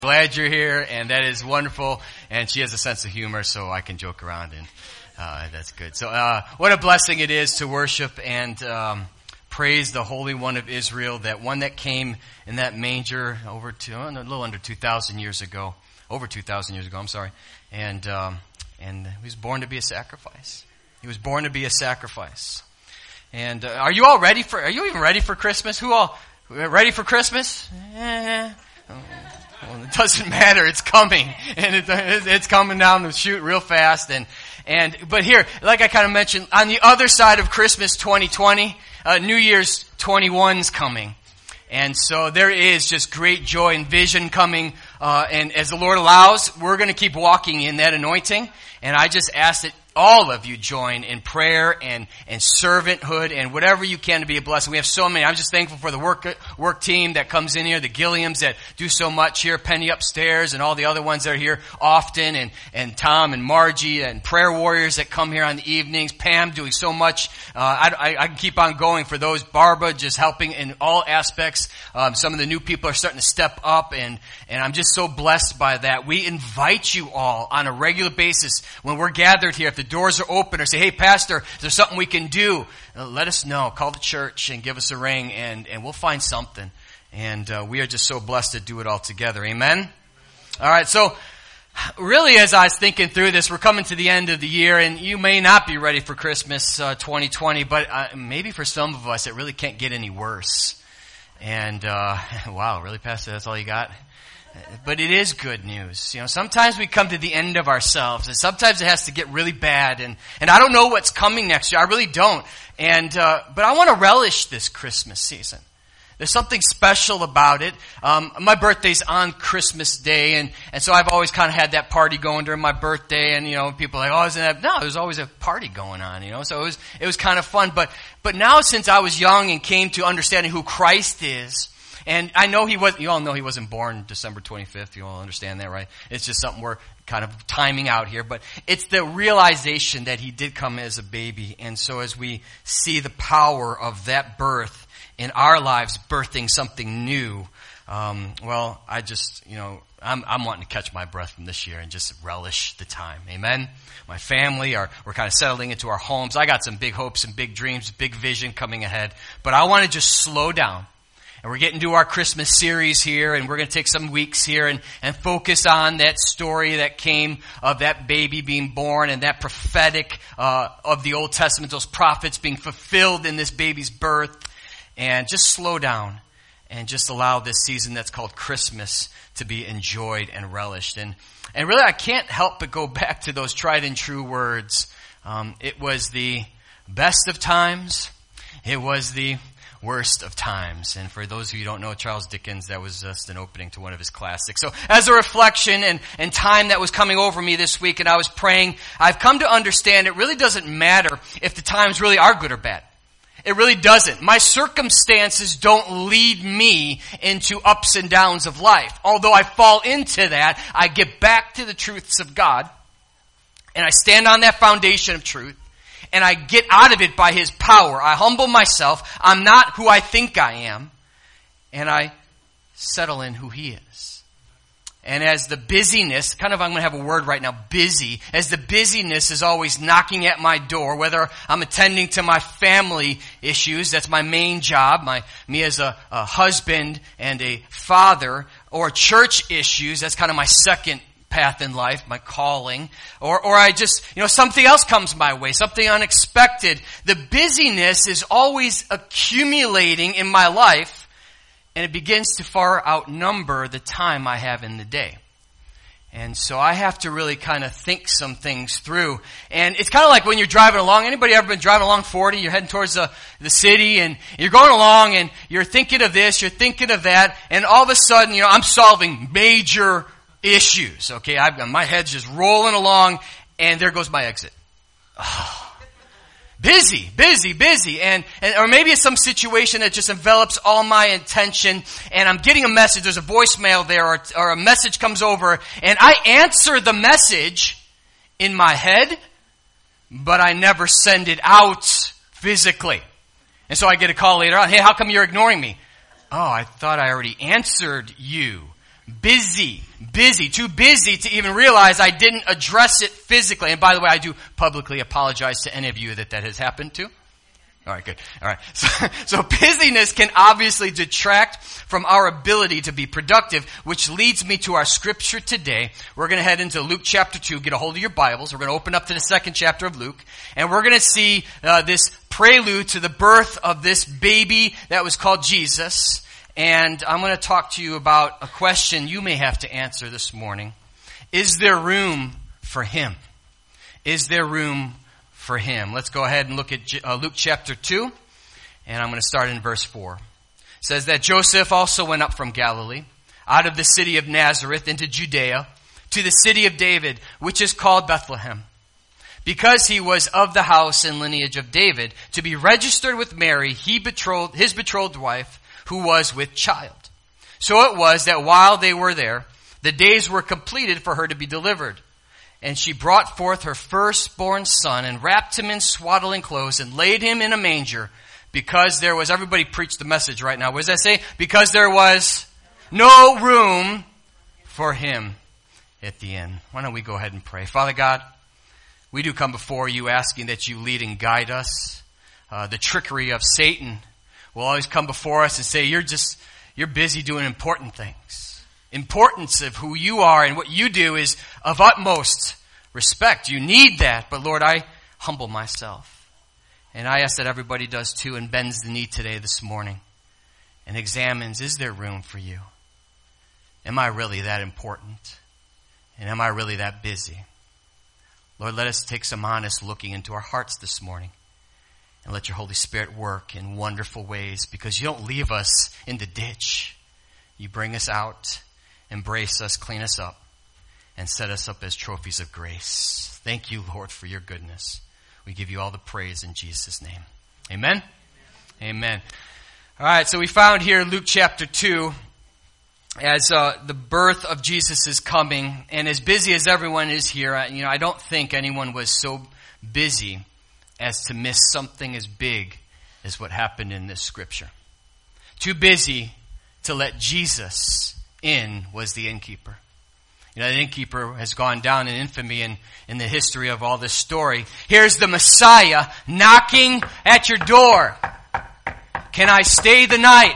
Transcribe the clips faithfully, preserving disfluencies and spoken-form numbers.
Glad you're here, and that is wonderful. And she has a sense of humor, so I can joke around, and uh, that's good. So, uh, what a blessing it is to worship and um, praise the Holy One of Israel, that one that came in that manger over two, a little under two thousand years ago, over two thousand years ago. I'm sorry, and um, and he was born to be a sacrifice. He was born to be a sacrifice. And uh, are you all ready for? Are you even ready for Christmas? Who all ready for Christmas? Eh. Well, it doesn't matter. It's coming, and it, it's coming down the chute real fast. And and but here, like I kind of mentioned, on the other side of Christmas twenty twenty, uh, New Year's twenty-one's coming, and so there is just great joy and vision coming. Uh, and as the Lord allows, we're going to keep walking in that anointing. And I just ask that all of you join in prayer and, and servanthood and whatever you can to be a blessing. We have so many. I'm just thankful for the work work team that comes in here, the Gilliams that do so much here, Penny upstairs, and all the other ones that are here often, and, and Tom and Margie and prayer warriors that come here on the evenings, Pam doing so much. Uh, I, I, I can keep on going for those. Barbara just helping in all aspects. Um, some of the new people are starting to step up, and, and I'm just so blessed by that. We invite you all on a regular basis when we're gathered here. If the doors are open, or say, hey, Pastor, is there something we can do? Uh, let us know. Call the church and give us a ring, and, and we'll find something. And uh, we are just so blessed to do it all together. Amen? All right, so really as I was thinking through this, we're coming to the end of the year, and you may not be ready for Christmas uh, twenty twenty, but uh, maybe for some of us it really can't get any worse. And, uh, wow, really, Pastor, that's all you got? But it is good news. You know, sometimes we come to the end of ourselves, and sometimes it has to get really bad, and, and I don't know what's coming next year. I really don't. And, uh, but I want to relish this Christmas season. There's something special about it. Um, my birthday's on Christmas Day, and, and so I've always kind of had that party going during my birthday, and, you know, people are like, oh, isn't that, no, there's always a party going on, you know, so it was, it was kind of fun. But, but now since I was young and came to understanding who Christ is, and I know he was, you all know he wasn't born December twenty-fifth. You all understand that, right? It's just something we're kind of timing out here. But it's the realization that he did come as a baby. And so as we see the power of that birth in our lives, birthing something new, um, well, I just, you know, I'm, I'm wanting to catch my breath from this year and just relish the time. Amen? My family are, we're kind of settling into our homes. I got some big hopes and big dreams, big vision coming ahead. But I want to just slow down. And we're getting to our Christmas series here, and we're going to take some weeks here and, and focus on that story that came of that baby being born and that prophetic uh, of the Old Testament, those prophets being fulfilled in this baby's birth. And just slow down and just allow this season that's called Christmas to be enjoyed and relished. And, and really, I can't help but go back to those tried and true words. Um, it was the best of times. It was the worst of times. And for those of you who don't know Charles Dickens, that was just an opening to one of his classics. So as a reflection and, and time that was coming over me this week, and I was praying, I've come to understand it really doesn't matter if the times really are good or bad. It really doesn't. My circumstances don't lead me into ups and downs of life. Although I fall into that, I get back to the truths of God, and I stand on that foundation of truth. And I get out of it by His power. I humble myself. I'm not who I think I am. And I settle in who He is. And as the busyness, kind of I'm going to have a word right now, busy. As the busyness is always knocking at my door, whether I'm attending to my family issues, that's my main job, my me as a, a husband and a father, or church issues, that's kind of my second path in life, my calling, or or I just, you know, something else comes my way, something unexpected. The busyness is always accumulating in my life, and it begins to far outnumber the time I have in the day. And so I have to really kind of think some things through. And it's kind of like when you're driving along. Anybody ever been driving along forty? You're heading towards the, the city, and you're going along, and you're thinking of this, you're thinking of that, and all of a sudden, you know, I'm solving major issues, okay? I've got, my head's just rolling along, and there goes my exit. Oh, busy, busy, busy. And, and or maybe it's some situation that just envelops all my attention, and I'm getting a message, there's a voicemail there, or, or a message comes over, and I answer the message in my head, but I never send it out physically. And so I get a call later on, hey, how come you're ignoring me? Oh, I thought I already answered you. Busy. Busy. Too busy to even realize I didn't address it physically. And by the way, I do publicly apologize to any of you that that has happened to. All right, good. All right. So, so busyness can obviously detract from our ability to be productive, which leads me to our scripture today. We're going to head into Luke chapter two. Get a hold of your Bibles. We're going to open up to the second chapter of Luke. And we're going to see uh, this prelude to the birth of this baby that was called Jesus. And I'm going to talk to you about a question you may have to answer this morning. Is there room for him? Is there room for him? Let's go ahead and look at uh, Luke chapter two. And I'm going to start in verse four. It says that Joseph also went up from Galilee, out of the city of Nazareth into Judea, to the city of David, which is called Bethlehem, because he was of the house and lineage of David, to be registered with Mary, he betrothed, his betrothed wife, who was with child. So it was that while they were there, the days were completed for her to be delivered. And she brought forth her firstborn son and wrapped him in swaddling clothes and laid him in a manger, because there was, everybody preach the message right now. What does that say? Because there was no room for him at the inn. Why don't we go ahead and pray? Father God, we do come before you asking that you lead and guide us. Uh, the trickery of Satan will always come before us and say, you're just, you're busy doing important things. Importance of who you are and what you do is of utmost respect. You need that. But Lord, I humble myself. And I ask that everybody does too and bends the knee today, this morning, and examines, is there room for you? Am I really that important? And am I really that busy? Lord, let us take some honest looking into our hearts this morning. And let your Holy Spirit work in wonderful ways, because you don't leave us in the ditch. You bring us out, embrace us, clean us up, and set us up as trophies of grace. Thank you, Lord, for your goodness. We give you all the praise in Jesus' name. Amen? Amen. Amen. All right, so we found here Luke chapter two, as uh, the birth of Jesus is coming, and as busy as everyone is here, you know, I don't think anyone was so busy as to miss something as big as what happened in this scripture. Too busy to let Jesus in was the innkeeper. You know, the innkeeper has gone down in infamy in, in the history of all this story. Here's the Messiah knocking at your door. Can I stay the night?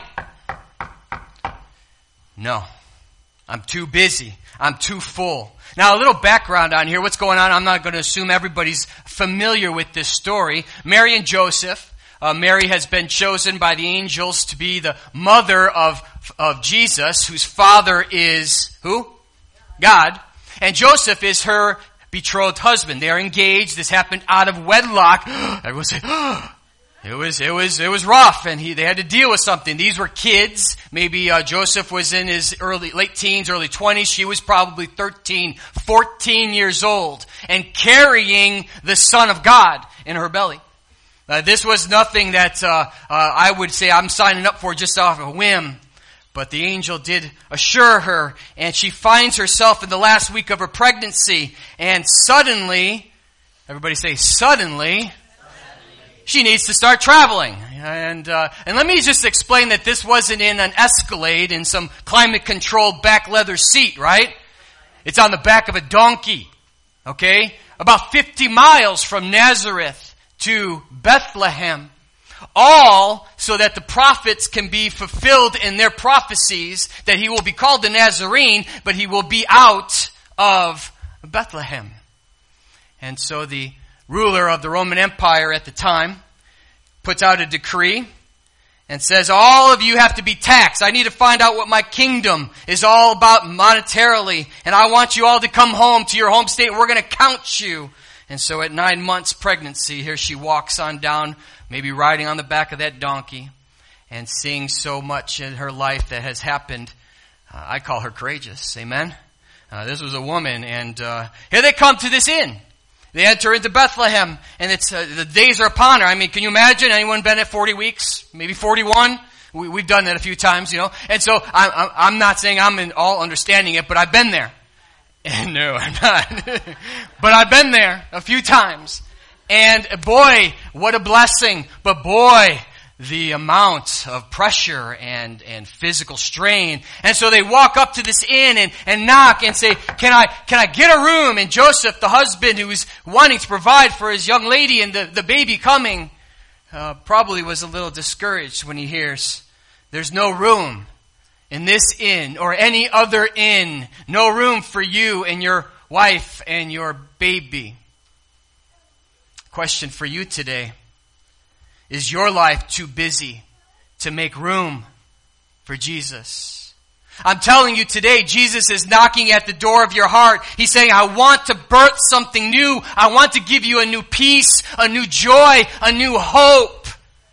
No. I'm too busy. I'm too full. Now, a little background on here. What's going on? I'm not going to assume everybody's familiar with this story. Mary and Joseph. Uh, Mary has been chosen by the angels to be the mother of, of Jesus, whose father is who? God. And Joseph is her betrothed husband. They are engaged. This happened out of wedlock. Everyone say, oh. It was, it was, it was rough, and he, they had to deal with something. These were kids. Maybe, uh, Joseph was in his early, late teens, early twenties. She was probably thirteen, fourteen years old, and carrying the Son of God in her belly. Uh, this was nothing that, uh, uh, I would say I'm signing up for just off a whim. But the angel did assure her, and she finds herself in the last week of her pregnancy, and suddenly, everybody say suddenly, she needs to start traveling. And uh, and let me just explain that this wasn't in an Escalade in some climate-controlled back leather seat, right? It's on the back of a donkey, okay? About fifty miles from Nazareth to Bethlehem. All so that the prophets can be fulfilled in their prophecies that he will be called the Nazarene, but he will be out of Bethlehem. And so the ruler of the Roman Empire at the time puts out a decree and says, all of you have to be taxed. I need to find out what my kingdom is all about monetarily, and I want you all to come home to your home state. We're going to count you. And so at nine months pregnancy, here she walks on down, maybe riding on the back of that donkey, and seeing so much in her life that has happened. Uh, I call her courageous. Amen? Uh, this was a woman, and uh, here they come to this inn. They enter into Bethlehem, and it's uh, the days are upon her. I mean, can you imagine anyone been at forty weeks, maybe forty-one? We, we've done that a few times, you know. And so I'm, I'm not saying I'm in all understanding it, but I've been there. And no, I'm not. But I've been there a few times. And boy, what a blessing. But boy, the amount of pressure and, and physical strain. And so they walk up to this inn and, and knock and say, can I, can I get a room? And Joseph, the husband who was wanting to provide for his young lady and the, the baby coming, uh, probably was a little discouraged when he hears, there's no room in this inn or any other inn. No room for you and your wife and your baby. Question for you today. Is your life too busy to make room for Jesus? I'm telling you today, Jesus is knocking at the door of your heart. He's saying, I want to birth something new. I want to give you a new peace, a new joy, a new hope.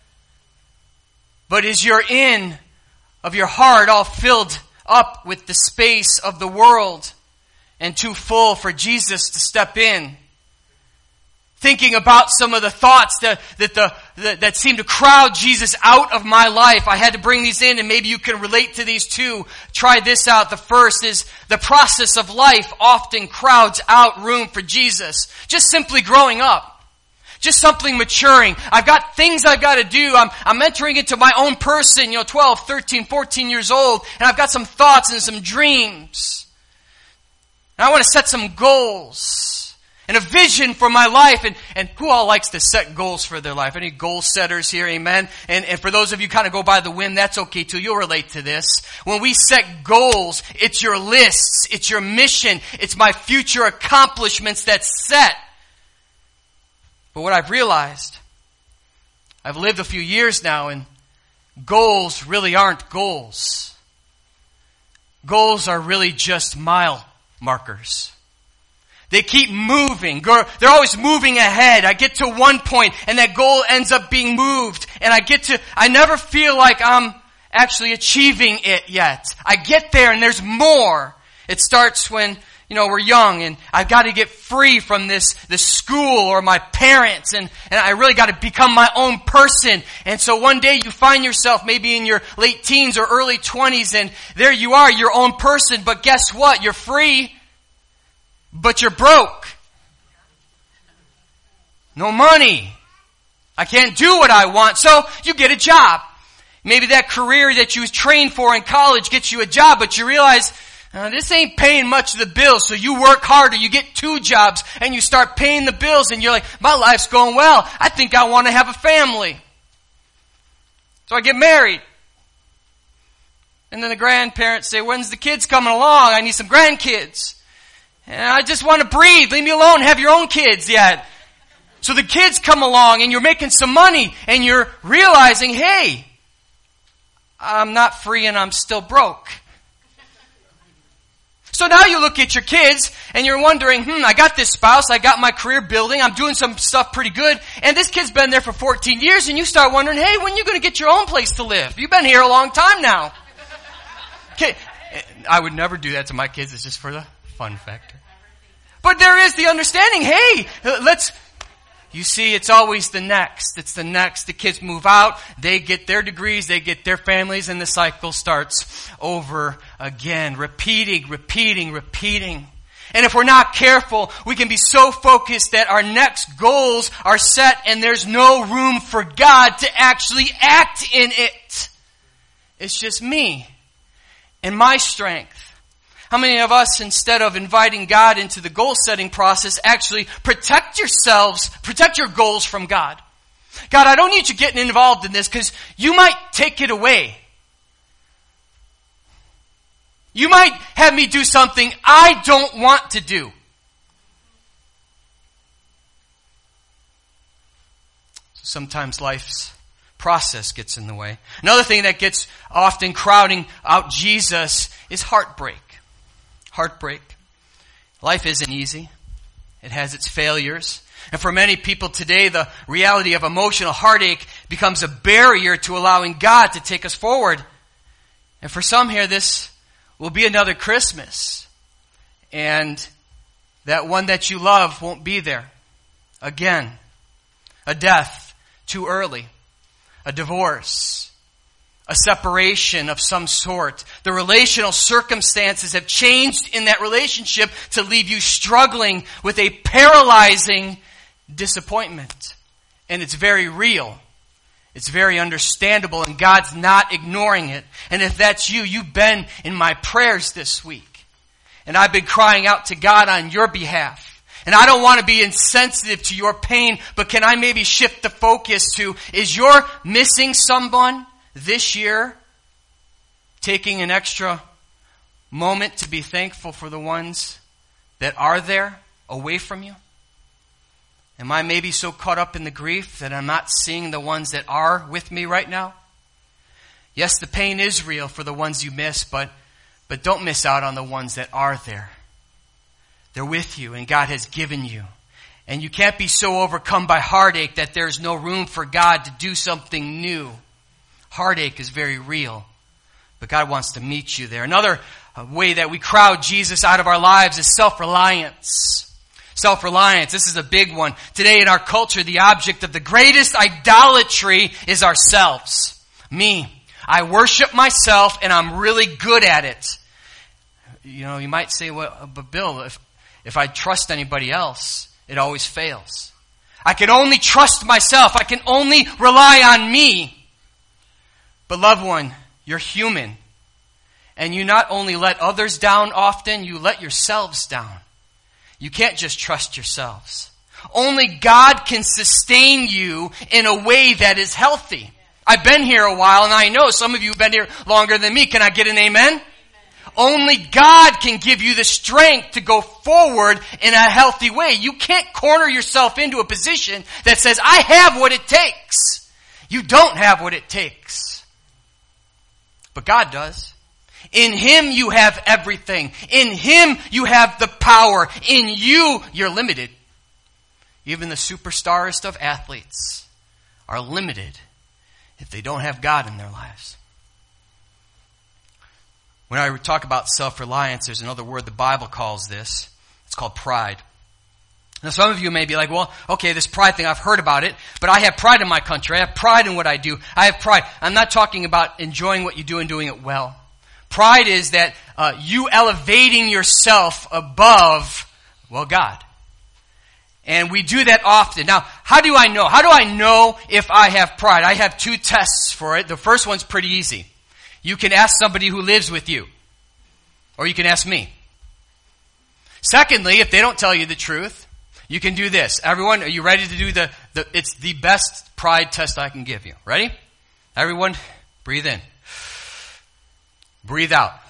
But is your inn of your heart all filled up with the space of the world and too full for Jesus to step in? Thinking about some of the thoughts that that the that, that seem to crowd Jesus out of my life. I had to bring these in, and maybe you can relate to these too. Try this out. The first is the process of life often crowds out room for Jesus. Just simply growing up. Just something maturing. I've got things I've got to do. I'm, I'm entering into my own person, you know, twelve, thirteen, fourteen years old, and I've got some thoughts and some dreams. And I want to set some goals. And a vision for my life. And, and who all likes to set goals for their life? Any goal setters here? Amen. And, and for those of you kind of go by the whim, that's okay too. You'll relate to this. When we set goals, it's your lists. It's your mission. It's my future accomplishments that's set. But what I've realized, I've lived a few years now, and goals really aren't goals. Goals are really just mile markers. They keep moving. They're always moving ahead. I get to one point and that goal ends up being moved. And I get to, I never feel like I'm actually achieving it yet. I get there and there's more. It starts when, you know, we're young and I've got to get free from this, this school or my parents, and, and I really got to become my own person. And so one day you find yourself maybe in your late teens or early twenties, and there you are, your own person. But guess what? You're free. But you're broke. No money. I can't do what I want. So you get a job. Maybe that career that you trained for in college gets you a job, but you realize, uh, this ain't paying much of the bills. So you work harder. You get two jobs and you start paying the bills, and you're like, my life's going well. I think I want to have a family. So I get married. And then the grandparents say, when's the kids coming along? I need some grandkids. And I just want to breathe. Leave me alone. Have your own kids yet. So the kids come along and you're making some money and you're realizing, hey, I'm not free and I'm still broke. So now you look at your kids and you're wondering, hmm, I got this spouse, I got my career building, I'm doing some stuff pretty good, and this kid's been there for fourteen years, and you start wondering, hey, when are you going to get your own place to live? You've been here a long time now. Okay, I would never do that to my kids. It's just for the fun factor. But there is the understanding, hey, let's, you see, it's always the next. It's the next. The kids move out, they get their degrees, they get their families, and the cycle starts over again. Repeating, repeating, repeating. And if we're not careful, we can be so focused that our next goals are set and there's no room for God to actually act in it. It's just me and my strength. How many of us, instead of inviting God into the goal-setting process, actually protect yourselves, protect your goals from God? God, I don't need you getting involved in this because you might take it away. You might have me do something I don't want to do. Sometimes life's process gets in the way. Another thing that gets often crowding out Jesus is heartbreak. Heartbreak. Life isn't easy. It has its failures. And for many people today, the reality of emotional heartache becomes a barrier to allowing God to take us forward. And for some here, this will be another Christmas. And that one that you love won't be there. Again, a death too early. A divorce. A separation of some sort. The relational circumstances have changed in that relationship to leave you struggling with a paralyzing disappointment. And it's very real. It's very understandable, and God's not ignoring it. And if that's you, you've been in my prayers this week. And I've been crying out to God on your behalf. And I don't want to be insensitive to your pain, but can I maybe shift the focus to, is you're missing someone this year, taking an extra moment to be thankful for the ones that are there away from you? Am I maybe so caught up in the grief that I'm not seeing the ones that are with me right now? Yes, the pain is real for the ones you miss, but, but don't miss out on the ones that are there. They're with you, and God has given you. And you can't be so overcome by heartache that there's no room for God to do something new. Heartache is very real, but God wants to meet you there. Another way that we crowd Jesus out of our lives is self-reliance. Self-reliance, this is a big one. Today in our culture, the object of the greatest idolatry is ourselves. Me. I worship myself, and I'm really good at it. You know, you might say, well, but Bill, if, if I trust anybody else, it always fails. I can only trust myself. I can only rely on me. But loved one, you're human. And you not only let others down often, you let yourselves down. You can't just trust yourselves. Only God can sustain you in a way that is healthy. I've been here a while, and I know some of you have been here longer than me. Can I get an amen? Amen. Only God can give you the strength to go forward in a healthy way. You can't corner yourself into a position that says, I have what it takes. You don't have what it takes. But God does. In Him you have everything. In Him you have the power. In you, you're limited. Even the superstarest of athletes are limited if they don't have God in their lives. When I talk about self-reliance, there's another word the Bible calls this. It's called pride. Now some of you may be like, well, okay, this pride thing, I've heard about it, but I have pride in my country. I have pride in what I do. I have pride. I'm not talking about enjoying what you do and doing it well. Pride is that uh, you elevating yourself above, well, God. And we do that often. Now, how do I know? How do I know if I have pride? I have two tests for it. The first one's pretty easy. You can ask somebody who lives with you. Or you can ask me. Secondly, if they don't tell you the truth, you can do this. Everyone, are you ready to do the, the it's the best pride test I can give you. Ready? Everyone, breathe in. Breathe out.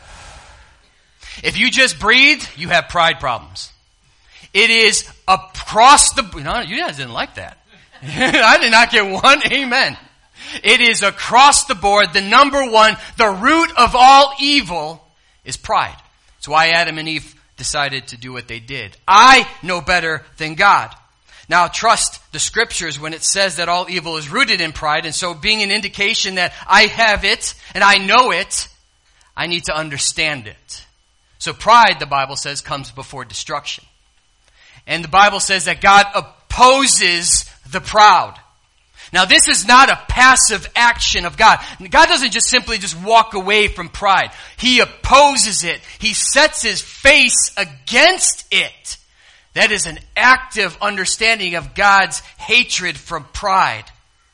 If you just breathe, you have pride problems. It is across the... No, you guys didn't like that. I did not get one amen. It is across the board. The number one, the root of all evil is pride. It's why Adam and Eve decided to do what they did. I know better than God. Now trust the scriptures when it says that all evil is rooted in pride. And so being an indication that I have it and I know it, I need to understand it. So pride, the Bible says, comes before destruction. And the Bible says that God opposes the proud. Now this is not a passive action of God. God doesn't just simply just walk away from pride. He opposes it. He sets His face against it. That is an active understanding of God's hatred from pride.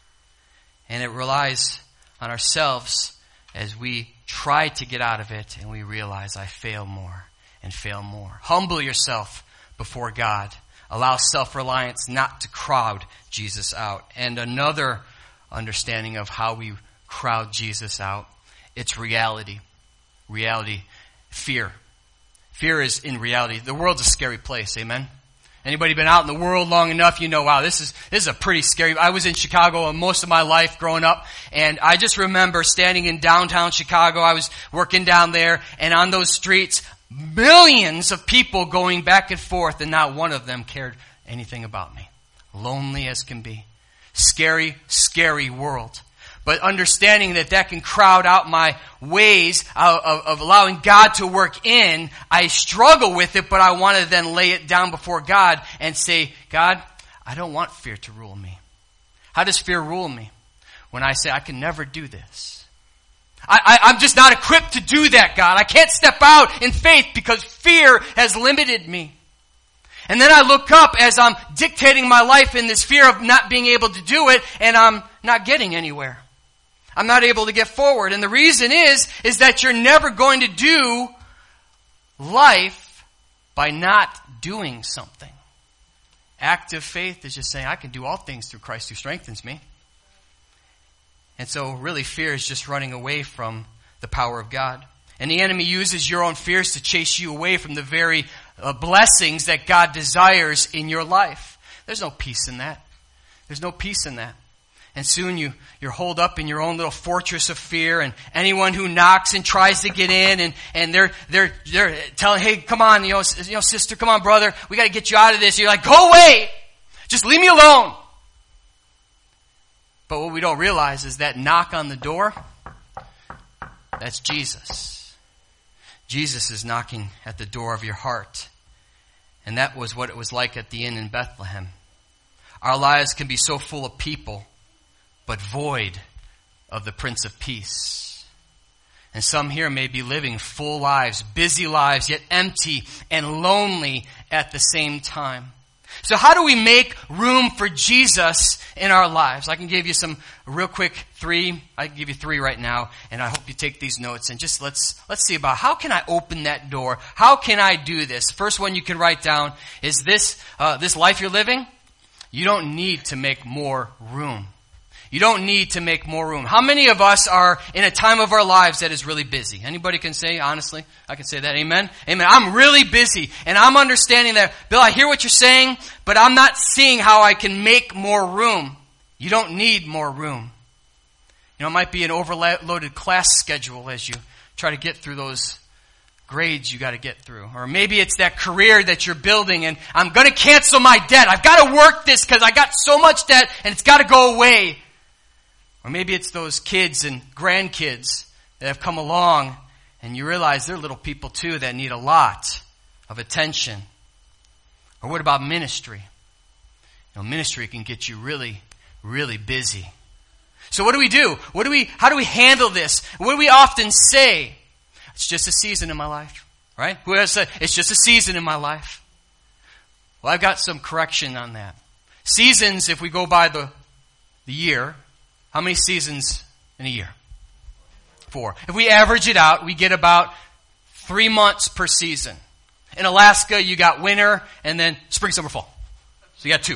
And it relies on ourselves as we try to get out of it and we realize I fail more and fail more. Humble yourself before God. Allow self-reliance not to crowd Jesus out. And another understanding of how we crowd Jesus out, it's reality. Reality. Fear. Fear is in reality. The world's a scary place, amen? Anybody been out in the world long enough, you know, wow, this is this is a pretty scary... I was in Chicago most of my life growing up, and I just remember standing in downtown Chicago. I was working down there, and on those streets, millions of people going back and forth, and not one of them cared anything about me. Lonely as can be. Scary, scary world. But understanding that that can crowd out my ways of, of, of allowing God to work in, I struggle with it, but I want to then lay it down before God and say, God, I don't want fear to rule me. How does fear rule me? When I say, I can never do this. I, I, I'm just not equipped to do that, God. I can't step out in faith because fear has limited me. And then I look up as I'm dictating my life in this fear of not being able to do it, and I'm not getting anywhere. I'm not able to get forward. And the reason is, is that you're never going to do life by not doing something. Active faith is just saying, I can do all things through Christ who strengthens me. And so really fear is just running away from the power of God. And the enemy uses your own fears to chase you away from the very uh, blessings that God desires in your life. There's no peace in that. There's no peace in that. And soon you, you're holed up in your own little fortress of fear, and anyone who knocks and tries to get in, and, and they're, they're, they're telling, hey, come on, you know, you know, sister, come on, brother, we gotta get you out of this. You're like, go away! Just leave me alone! But what we don't realize is that knock on the door, that's Jesus. Jesus is knocking at the door of your heart. And that was what it was like at the inn in Bethlehem. Our lives can be so full of people, but void of the Prince of Peace. And some here may be living full lives, busy lives, yet empty and lonely at the same time. So how do we make room for Jesus in our lives? I can give you some real quick three. I can give you three right now, and I hope you take these notes and just let's let's see about how can I open that door? How can I do this? First one you can write down is this: uh, this life you're living. You don't need to make more room. You don't need to make more room. How many of us are in a time of our lives that is really busy? Anybody can say, honestly? I can say that. Amen? Amen. I'm really busy. And I'm understanding that, Bill, I hear what you're saying, but I'm not seeing how I can make more room. You don't need more room. You know, it might be an overloaded class schedule as you try to get through those grades you got to get through. Or maybe it's that career that you're building, and I'm going to cancel my debt. I've got to work this because I got so much debt, and it's got to go away. Or maybe it's those kids and grandkids that have come along and you realize they're little people too that need a lot of attention. Or what about ministry? You know, ministry can get you really, really busy. So what do we do? What do we, how do we handle this? What do we often say? It's just a season in my life, right? Who has said, it's just a season in my life? Well, I've got some correction on that. Seasons, if we go by the, the year, how many seasons in a year? Four. If we average it out, we get about three months per season. In Alaska, you got winter and then spring, summer, fall. So you got two.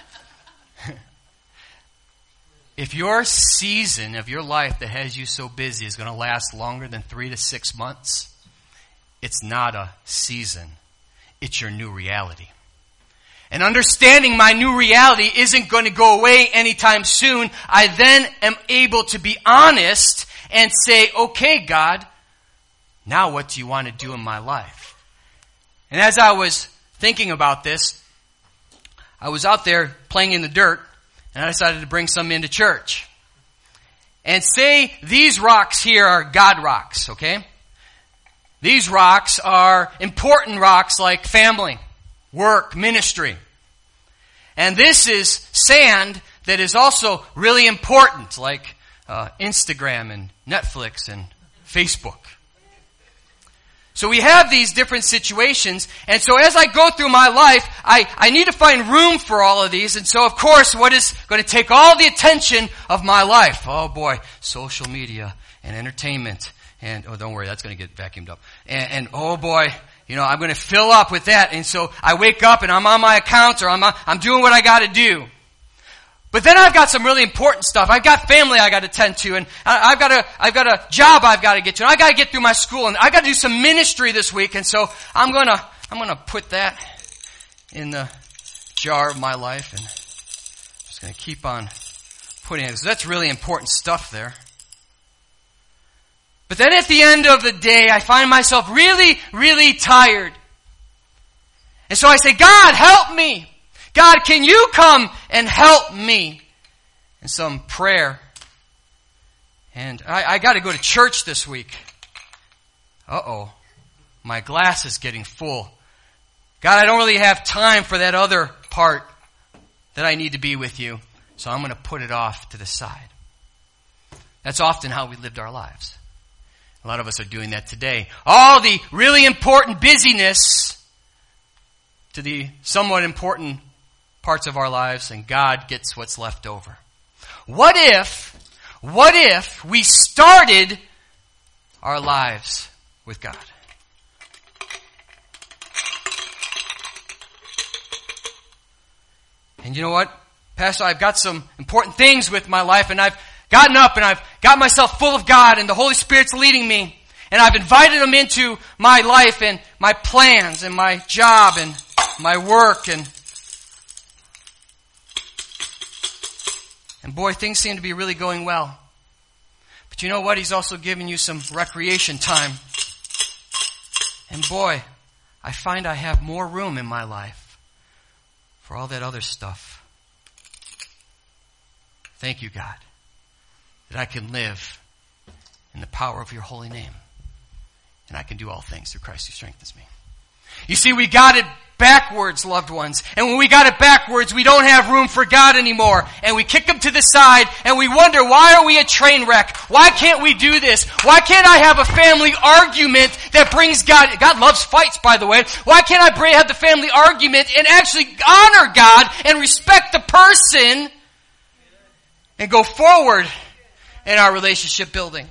If your season of your life that has you so busy is going to last longer than three to six months, it's not a season. It's your new reality. And understanding my new reality isn't going to go away anytime soon, I then am able to be honest and say, okay, God, now what do you want to do in my life? And as I was thinking about this, I was out there playing in the dirt, and I decided to bring some into church. And say these rocks here are God rocks, okay? These rocks are important rocks like family, work, ministry. And this is sand that is also really important, like uh, Instagram and Netflix and Facebook. So we have these different situations, and so as I go through my life, I, I need to find room for all of these, and so of course, what is going to take all the attention of my life? Oh boy, social media and entertainment, and oh don't worry, that's going to get vacuumed up. And, and oh boy, you know, I'm going to fill up with that, and so I wake up and I'm on my accounts, or I'm, I'm doing what I got to do. But then I've got some really important stuff. I've got family I got to tend to, and I've got a, I've got a job I've got to get to, and I got to get through my school, and I got to do some ministry this week, and so I'm gonna, I'm gonna put that in the jar of my life, and I'm just gonna keep on putting it. So that's really important stuff there. But then at the end of the day, I find myself really, really tired. And so I say, God, help me. God, can you come and help me? And some prayer. And I, I got to go to church this week. Uh-oh. My glass is getting full. God, I don't really have time for that other part that I need to be with you. So I'm going to put it off to the side. That's often how we lived our lives. A lot of us are doing that today. All the really important busyness to the somewhat important parts of our lives, and God gets what's left over. What if, what if we started our lives with God? And you know what, Pastor, I've got some important things with my life, and I've gotten up and I've got myself full of God, and the Holy Spirit's leading me, and I've invited Him into my life and my plans and my job and my work, and and boy, things seem to be really going well. But you know what? He's also giving you some recreation time. And boy, I find I have more room in my life for all that other stuff. Thank you, God, that I can live in the power of your holy name. And I can do all things through Christ who strengthens me. You see, we got it backwards, loved ones. And when we got it backwards, we don't have room for God anymore. And we kick Him to the side, and we wonder, why are we a train wreck? Why can't we do this? Why can't I have a family argument that brings God... God loves fights, by the way. Why can't I bring, have the family argument and actually honor God and respect the person and go forward in our relationship building?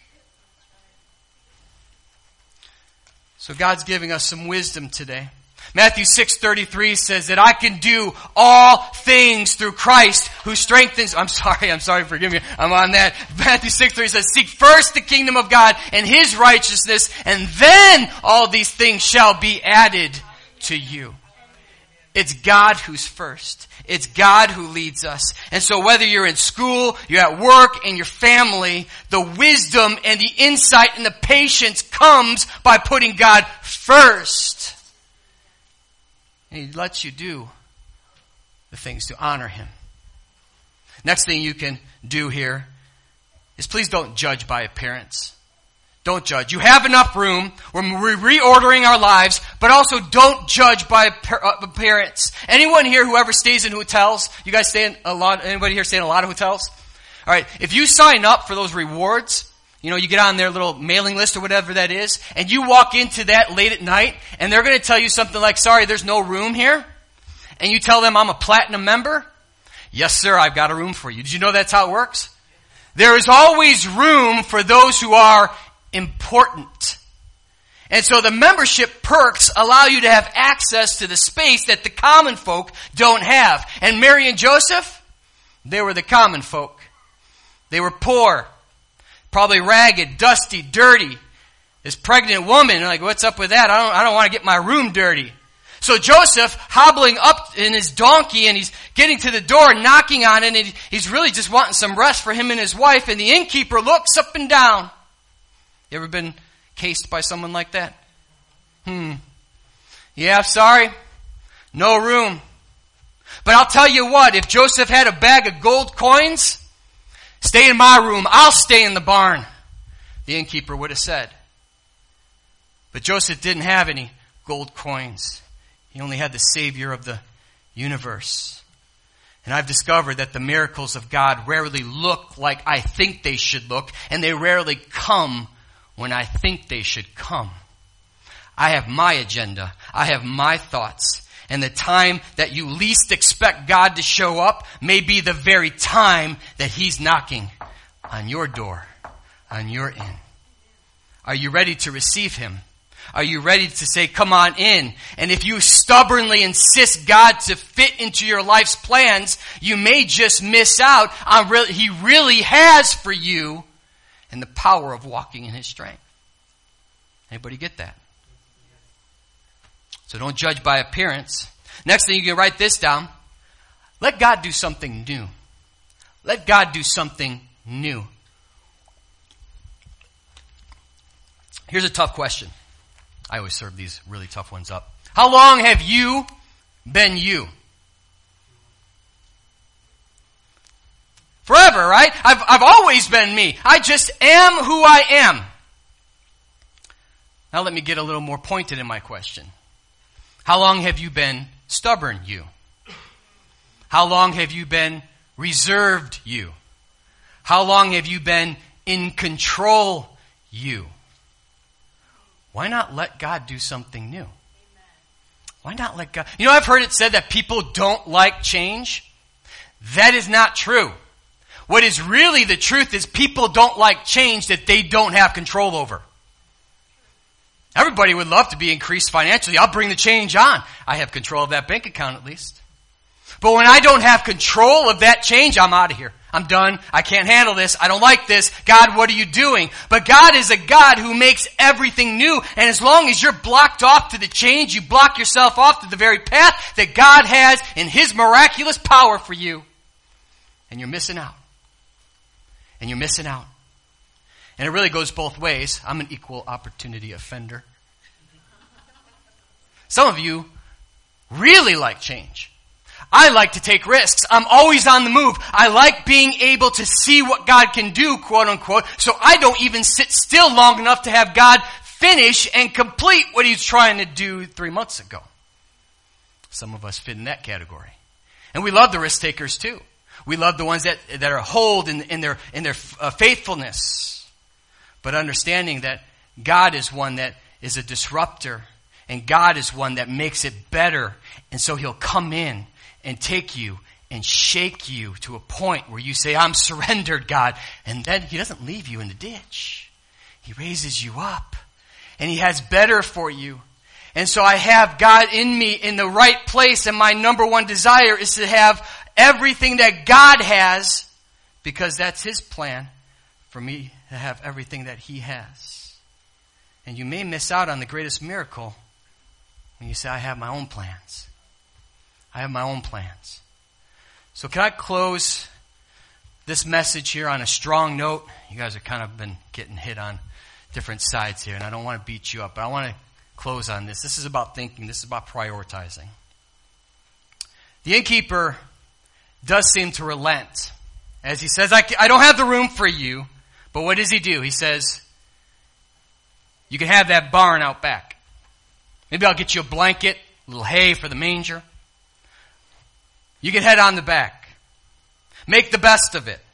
So God's giving us some wisdom today. Matthew six thirty-three says that I can do all things through Christ who strengthens... I'm sorry, I'm sorry, forgive me. I'm on that. Matthew six thirty says, seek first the kingdom of God and His righteousness, and then all these things shall be added to you. It's God who's first. It's God who leads us. And so whether you're in school, you're at work, in your family, the wisdom and the insight and the patience comes by putting God first. And He lets you do the things to honor Him. Next thing you can do here is please don't judge by appearance. Don't judge. You have enough room. We're reordering our lives, but also don't judge by appearance. Anyone here who ever stays in hotels? You guys stay in a lot? Anybody here stay in a lot of hotels? All right. If you sign up for those rewards, you know, you get on their little mailing list or whatever that is, and you walk into that late at night, and they're going to tell you something like, sorry, there's no room here. And you tell them, I'm a platinum member. Yes, sir, I've got a room for you. Did you know that's how it works? There is always room for those who are important. And so the membership perks allow you to have access to the space that the common folk don't have. And Mary and Joseph, they were the common folk. They were poor, probably ragged, dusty, dirty. This pregnant woman, like, what's up with that? I don't, I don't want to get my room dirty. So Joseph, hobbling up in his donkey, and he's getting to the door, knocking on it, and he's really just wanting some rest for him and his wife, and the innkeeper looks up and down. You ever been cased by someone like that? Hmm. Yeah, sorry. No room. But I'll tell you what, if Joseph had a bag of gold coins, stay in my room, I'll stay in the barn, the innkeeper would have said. But Joseph didn't have any gold coins. He only had the Savior of the universe. And I've discovered that the miracles of God rarely look like I think they should look, and they rarely come when I think they should come. I have my agenda. I have my thoughts. And the time that you least expect God to show up may be the very time that He's knocking on your door, on your inn. Are you ready to receive Him? Are you ready to say, come on in? And if you stubbornly insist God to fit into your life's plans, you may just miss out on what He really has for you and the power of walking in His strength. Anybody get that? So don't judge by appearance. Next thing, you can write this down. Let God do something new. Let God do something new. Here's a tough question. I always serve these really tough ones up. How long have you been you? Forever, right? I've, I've always been me. I just am who I am. Now let me get a little more pointed in my question. How long have you been stubborn you? How long have you been reserved you? How long have you been in control you? Why not let God do something new? Why not let God... You know, I've heard it said that people don't like change. That is not true. What is really the truth is people don't like change that they don't have control over. Everybody would love to be increased financially. I'll bring the change on. I have control of that bank account at least. But when I don't have control of that change, I'm out of here. I'm done. I can't handle this. I don't like this. God, what are you doing? But God is a God who makes everything new. And as long as you're blocked off to the change, you block yourself off to the very path that God has in His miraculous power for you. And you're missing out. And you're missing out. And it really goes both ways. I'm an equal opportunity offender. Some of you really like change. I like to take risks. I'm always on the move. I like being able to see what God can do, quote unquote, so I don't even sit still long enough to have God finish and complete what He's trying to do three months ago. Some of us fit in that category. And we love the risk takers too. We love the ones that, that are hold in, in their, in their uh, faithfulness. But understanding that God is one that is a disruptor, and God is one that makes it better. And so He'll come in and take you and shake you to a point where you say, I'm surrendered, God. And then He doesn't leave you in the ditch. He raises you up. And He has better for you. And so I have God in me in the right place. And my number one desire is to have everything that God has, because that's His plan for me to have everything that He has. And you may miss out on the greatest miracle when you say, I have my own plans. I have my own plans. So can I close this message here on a strong note? You guys have kind of been getting hit on different sides here, and I don't want to beat you up, but I want to close on this. This is about thinking. This is about prioritizing. The innkeeper does seem to relent. As he says, I, I don't have the room for you, but what does he do? He says, you can have that barn out back. Maybe I'll get you a blanket, a little hay for the manger. You can head on the back. Make the best of it.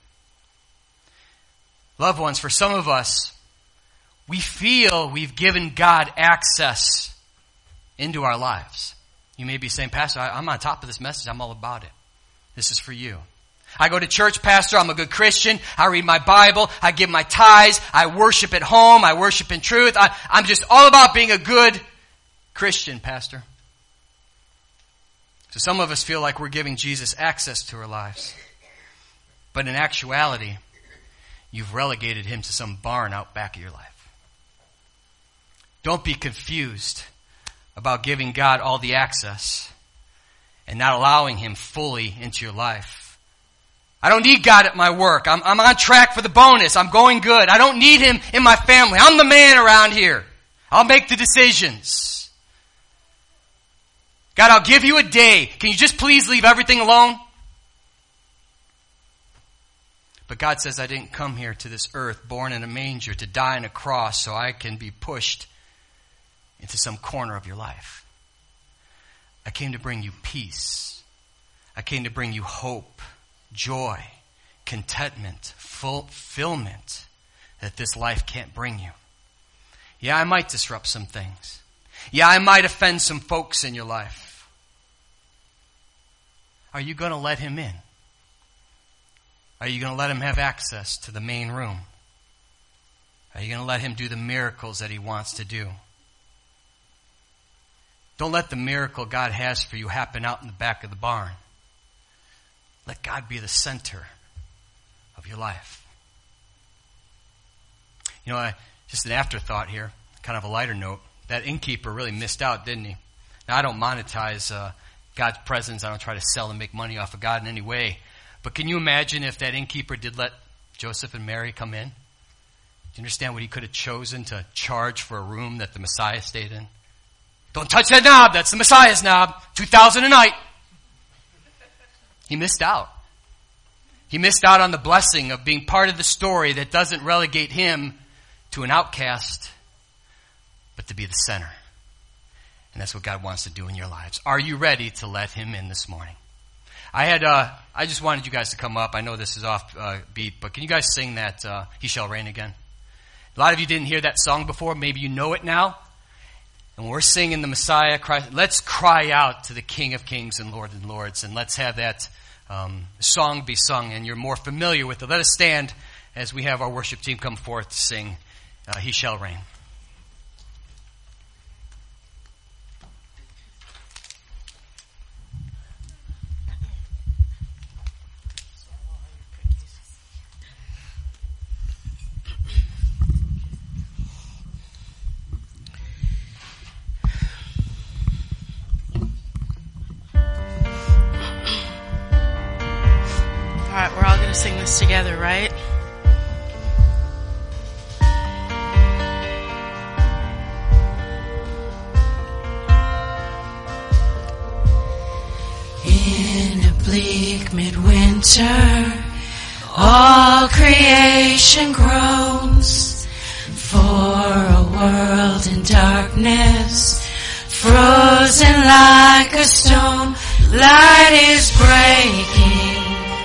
Loved ones, for some of us, we feel we've given God access into our lives. You may be saying, Pastor, I'm on top of this message. I'm all about it. This is for you. I go to church, Pastor. I'm a good Christian. I read my Bible. I give my tithes. I worship at home. I worship in truth. I, I'm just all about being a good Christian, Pastor. So some of us feel like we're giving Jesus access to our lives. But in actuality, you've relegated Him to some barn out back of your life. Don't be confused about giving God all the access and not allowing Him fully into your life. I don't need God at my work. I'm, I'm on track for the bonus. I'm going good. I don't need Him in my family. I'm the man around here. I'll make the decisions. God, I'll give you a day. Can you just please leave everything alone? But God says, I didn't come here to this earth born in a manger to die on a cross so I can be pushed into some corner of your life. I came to bring you peace. I came to bring you hope, joy, contentment, fulfillment that this life can't bring you. Yeah, I might disrupt some things. Yeah, I might offend some folks in your life. Are you going to let Him in? Are you going to let Him have access to the main room? Are you going to let Him do the miracles that He wants to do? Don't let the miracle God has for you happen out in the back of the barn. Let God be the center of your life. You know, I, just an afterthought here, kind of a lighter note. That innkeeper really missed out, didn't he? Now, I don't monetize uh, God's presence. I don't try to sell and make money off of God in any way. But can you imagine if that innkeeper did let Joseph and Mary come in? Do you understand what he could have chosen to charge for a room that the Messiah stayed in? Don't touch that knob. That's the Messiah's knob. two thousand a night. He missed out. He missed out on the blessing of being part of the story that doesn't relegate him to an outcast, but to be the center. And that's what God wants to do in your lives. Are you ready to let Him in this morning? I had, uh, I just wanted you guys to come up. I know this is off uh, beat, but can you guys sing that uh, He Shall Reign again? A lot of you didn't hear that song before. Maybe you know it now. And when we're singing the Messiah, Christ, let's cry out to the King of Kings and Lord of Lords, and let's have that um, song be sung and you're more familiar with it. Let us stand as we have our worship team come forth to sing uh, He Shall Reign. All right, we're all going to sing this together, right? In a bleak midwinter, all creation groans for a world in darkness, frozen like a stone. Light is breaking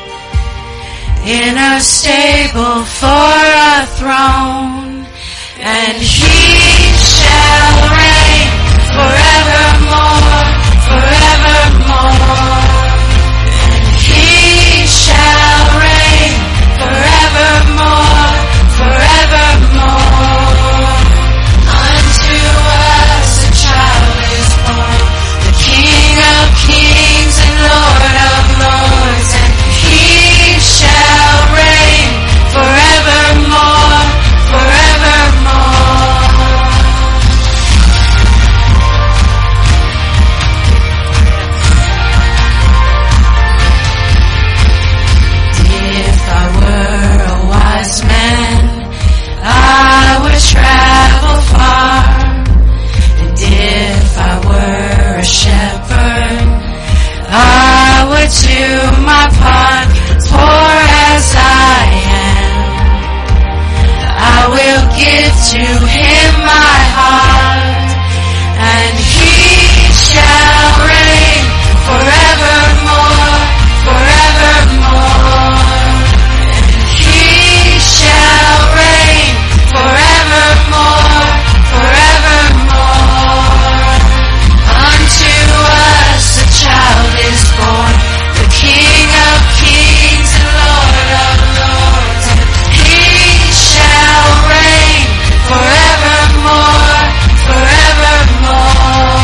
in a stable for a throne, and He shall reign forevermore, forevermore. And He shall reign forevermore, forevermore. Unto us a child is born, the King of kings and Lord of lords, and He shall reign forevermore, forevermore. If I were a wise man, I would travel far, and if I were a shepherd, I would do my part. Poor as I am, I will give to Him my heart, and He shall reign forevermore, forevermore. And He shall reign forevermore, forevermore. Unto us a child is born, the King of kings and Lord of lords, and He shall reign forevermore, forevermore.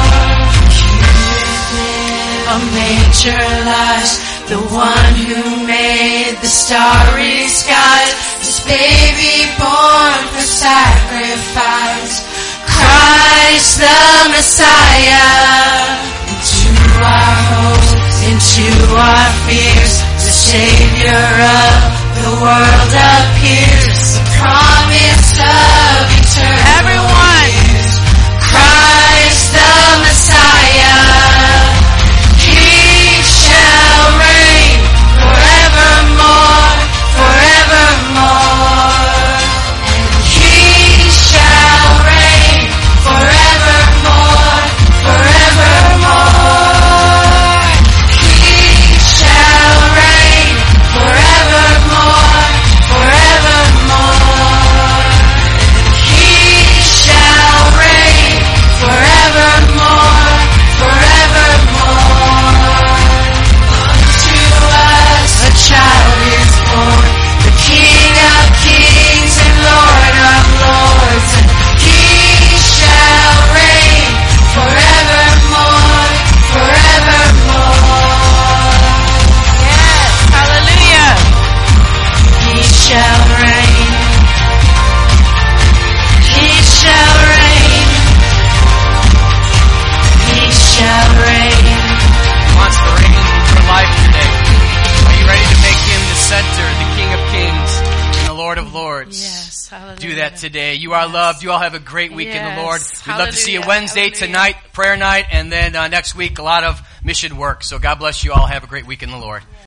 A manger lies the one who made the starry skies, this baby born for sacrifice, Christ the Messiah. Into our hopes, into our fears, the Savior of the world appears, the promise of eternal Everyone. Years. Christ the Messiah, He shall reign forevermore, forevermore. And He shall reign forevermore, forevermore. He shall reign forevermore, forevermore. He shall reign forevermore, forevermore. Unto us a child is born, the King of kings and Lord of lords, and He shall reign forevermore, forevermore. Yes, hallelujah. He shall reign. He shall reign. He shall reign. He wants to reign in your life today. Are you ready to make Him the center, the King of kings and the Lord of lords? Yes, hallelujah. Do that today. You are loved. You all have a great week in the Lord. Yes, We'd love to see you hallelujah, Wednesday, hallelujah. tonight, prayer night, and then uh, next week, a lot of mission work. So God bless you all. Have a great week in the Lord.